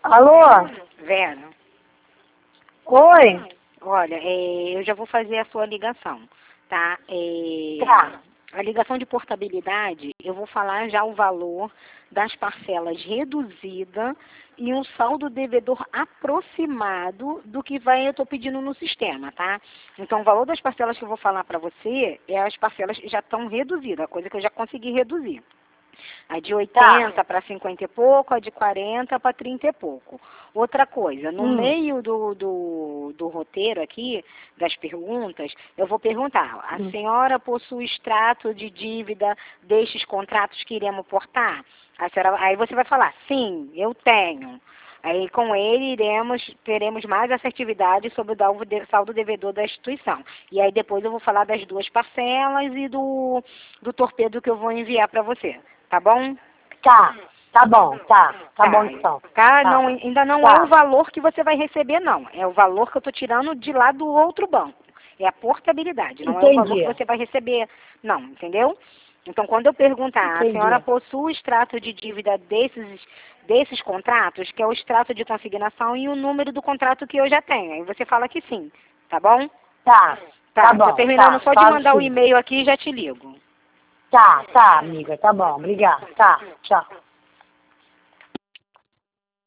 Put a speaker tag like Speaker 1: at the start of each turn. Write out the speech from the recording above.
Speaker 1: Alô?
Speaker 2: Vera,
Speaker 1: Oi?
Speaker 2: olha, eu já vou fazer a sua ligação, tá?
Speaker 1: Tá.
Speaker 2: A ligação de portabilidade, eu vou falar já o valor das parcelas reduzida e um saldo devedor aproximado do que eu estou pedindo no sistema, tá? Então, o valor das parcelas que eu vou falar para você, as parcelas já estão reduzidas, a coisa que eu já consegui reduzir. A de 80 para 50 e pouco, a de 40 para 30 e pouco. Outra coisa, no meio do roteiro aqui, das perguntas, eu vou perguntar, a senhora possui extrato de dívida destes contratos que iremos portar? Aí você vai falar, sim, eu tenho. Aí com ele teremos mais assertividade sobre o saldo devedor da instituição. E aí depois eu vou falar das duas parcelas e do torpedo que eu vou enviar para você. Tá bom?
Speaker 1: Tá bom, tá bom então.
Speaker 2: Tá? Não, ainda não é o valor que você vai receber, não. É o valor que eu estou tirando de lá do outro banco. É a portabilidade, não é o valor que você vai receber, não, entendeu? Então, quando eu perguntar, a senhora possui extrato de dívida desses contratos, que é o extrato de consignação e o número do contrato que eu já tenho. Aí você fala que sim, tá bom?
Speaker 1: Tá bom.
Speaker 2: Tô terminando só de mandar o e-mail aqui e já te ligo.
Speaker 1: Tá, amiga, tá bom, obrigada. Tá, tchau.